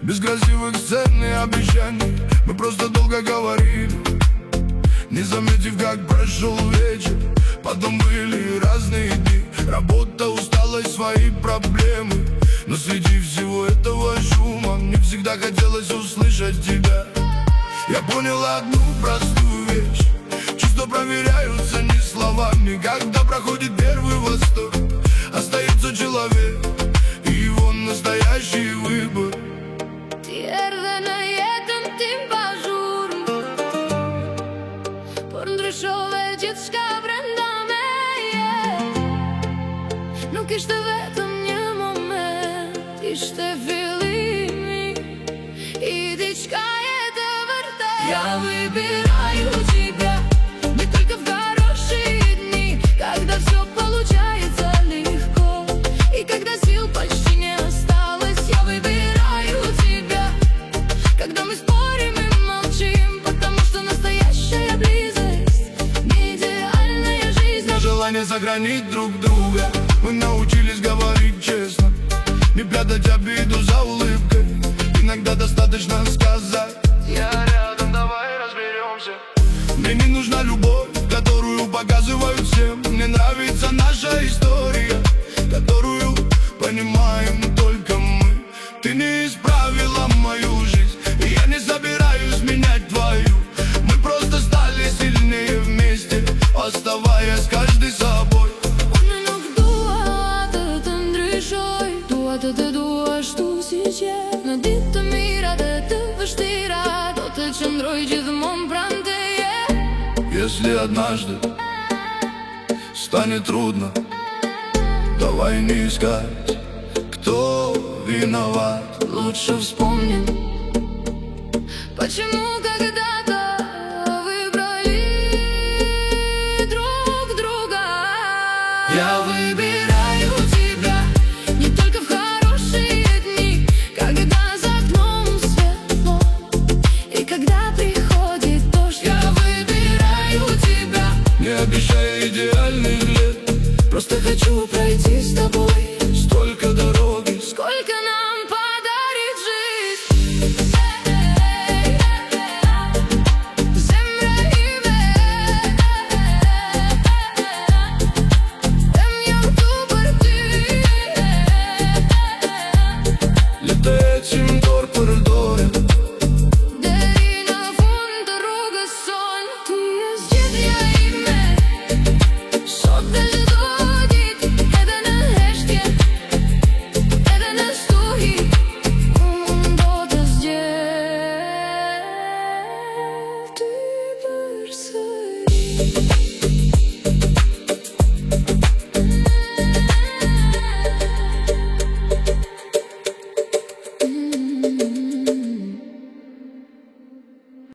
Без красивых сцен и обещаний мы просто долго говорили, не заметив, как прошел вечер. Потом были разные дни, работа, усталость, свои проблемы. Но среди всего этого шума мне всегда хотелось услышать тебя. Я понял одну простую вещь: чувства проверяются не словами. Когда проходит первый восторг, остается человек и его настоящий выбор. Tierra na jeden timp ažur Por ndryshove gjithçka brenda meje. Nuk ishte vetëm një moment, ishte fillimi I diçka të vërtet. Я выбираю тебя не только в хорошие дни, когда все получается легко и когда сил почти не осталось. Я выбираю тебя, когда мы спорим и молчим, потому что настоящая близость не идеальная жизнь. На желание сохранить друг друга мы научились говорить честно, не прятать обиду за улыбкой. Иногда достаточно сказать: я рядом, давай разберемся. Мне не нужна любовь, которую показывают всем. Мне нравится наша история, которую понимаем только мы. Ты не исправила мою жизнь, и я не собираюсь менять твою. Мы просто стали сильнее вместе, оставаясь каждый собой. Если однажды станет трудно, давай не искать, кто виноват. Лучше вспомним, почему когда-то выбрали друг друга. Я выбираю тебя не только в хорошие дни, когда за окном светло и когда приходит дождь. Я выбираю тебя, не обещая идею.